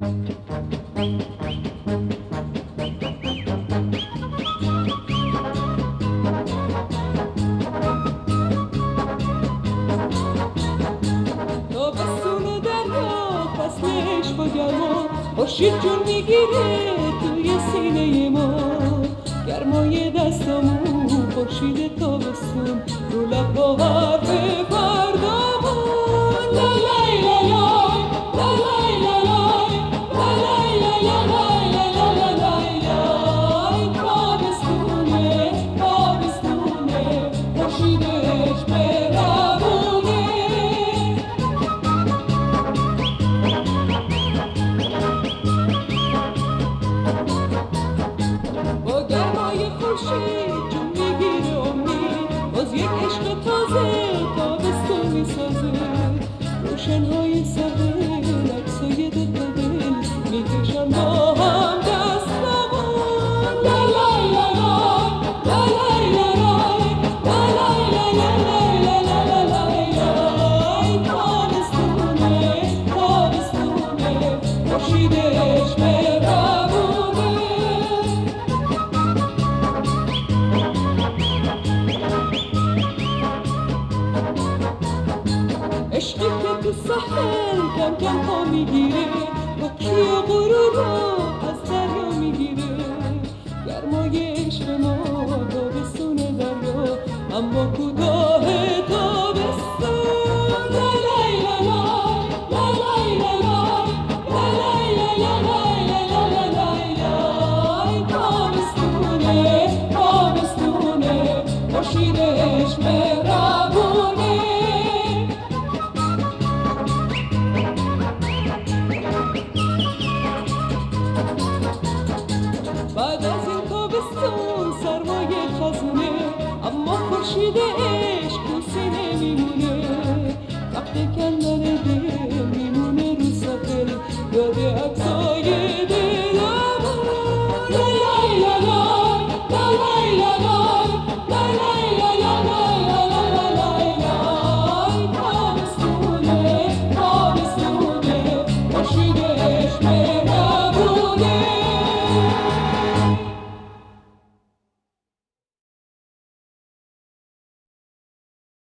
تابستون دریا فصلش با گرما خورشید جون میگیره توی سینه ما، گرمای دستامون خورشید تابستون رو لب‌ها حرف فردامون. لالای لالای لالای لالای لالای لالای لالای تابستونه تابستونه خورشیدش مهربونه. با گرمای خورشید جون میگیره امید، باز یک عشق تازه تابستون میسازه. روشنهای سهل عکسای دل به دل میکشن با هم دستمون. لالای لالای لالای لالای لالای لالای لالای تابستونه تابستونه خورشیدش مهربونه. عشقی که تو ساحل کم کم پا میگیره، با کیه غرور رو از دریا میگیره. گرمای عشق ما تابستون دریا، اما کوتاه تابستون. لالای لالای لالای لالای لالای لالای لالای تابستونه تابستونه خورشیدش مهربونه. بعد از این تابستون سرمایه خزونه، اما خورشید